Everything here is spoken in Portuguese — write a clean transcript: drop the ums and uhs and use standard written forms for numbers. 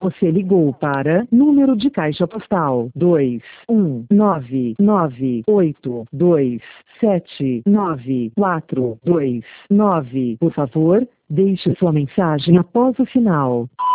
Você ligou para número de caixa postal 21998279429. Por favor, deixe sua mensagem após o sinal.